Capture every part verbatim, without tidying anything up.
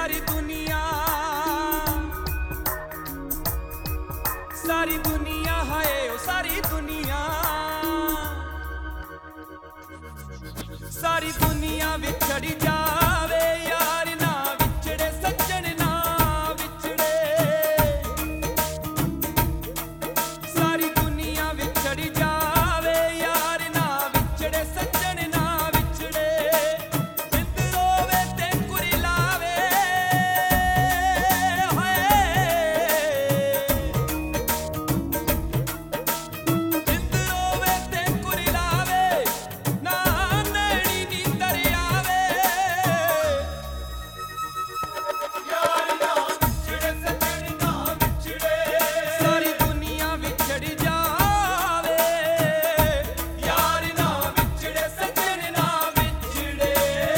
सारी दुनिया सारी दुनिया है ओ सारी दुनिया सारी दुनिया विछड़ जावे यार ना विछड़े सज्जन ना विछड़े सारी दुनिया विछड़ जावे यार ना विछड़े सज्जन ना विछड़े बिंद रोवे ते कुरिलावे हाय बिंद रोवे ते कुरिलावे ना नैनी नींदर आवे यार ना विछड़े सज्जन ना विछड़े सारी दुनिया विछड़ जावे यार ना विछड़े सज्जन ना विछड़े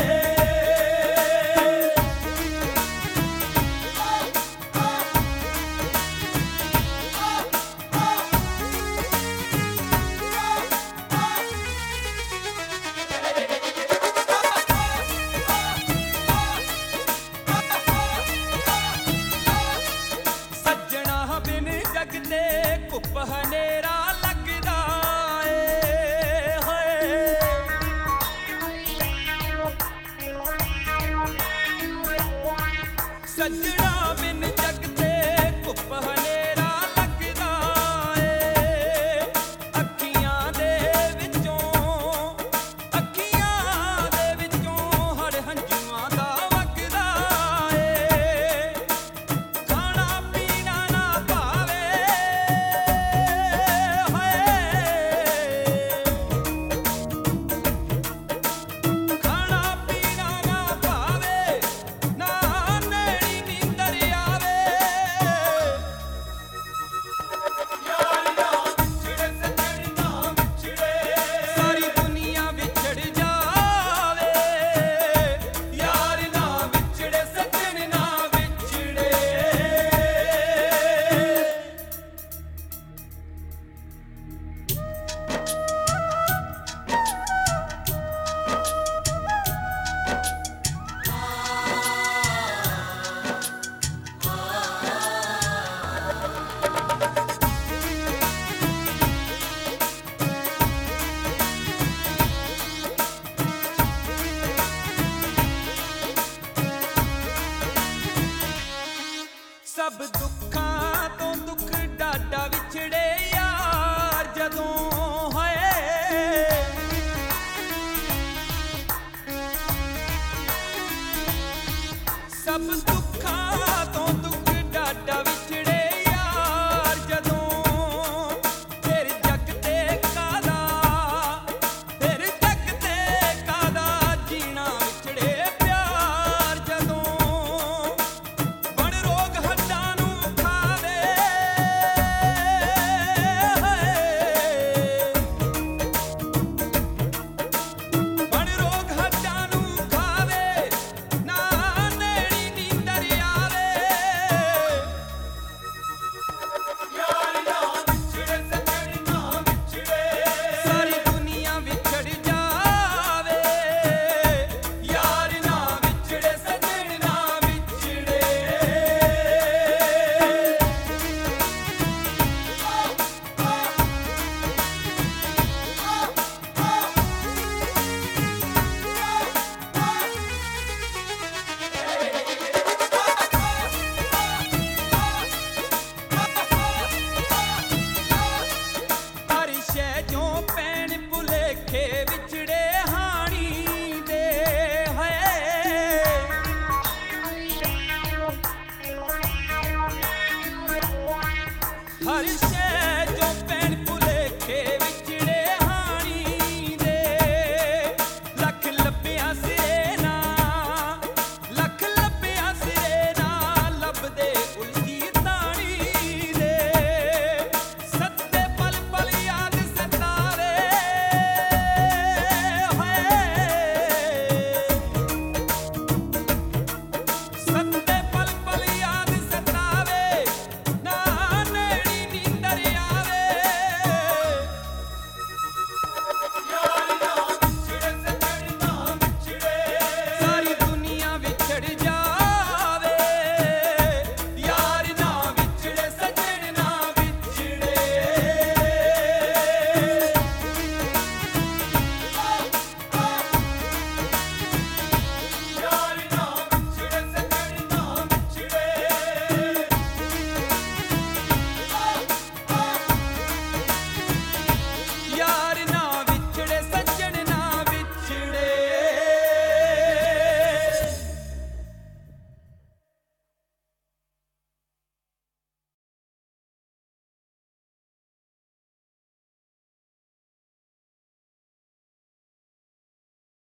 सज्जणा बिन जग ते घुप हनेरा लगदा ए हाय सज्जणा बिन जग ते घुप हनेरा लगदा ए अखियां दे विचों अखियां दे विचों हर हंझूआं दा वगदा ए खाना पीना ना भावे हाय खाना पीना ना भावे ना नैनी नींदर आवे यार ना विछड़े सज्जन ना विछड़े सारी दुनिया विछड़ जावे यार ना विछड़े सज्जन ना विछड़े सब दुखां तो दुख डाडा विछड़े यार जदों है सब दुखां तो दुख डाडा विछड़े यार जदों फिर जग ते कादा फिर जग ते कादा जीना विछड़े प्यार जदों बण रोग हड्डां नूं खावे बण रोग हड्डां नूं खावे ना नैनी नींदर आवे यार ना विछड़े सज्जन ना विछड़े सारी दुनिया विछड़ जावे यार ना विछड़े सज्जन ना विछड़े हर शै जो पैण भुलेखे विछड़े हाणी दे है हर शै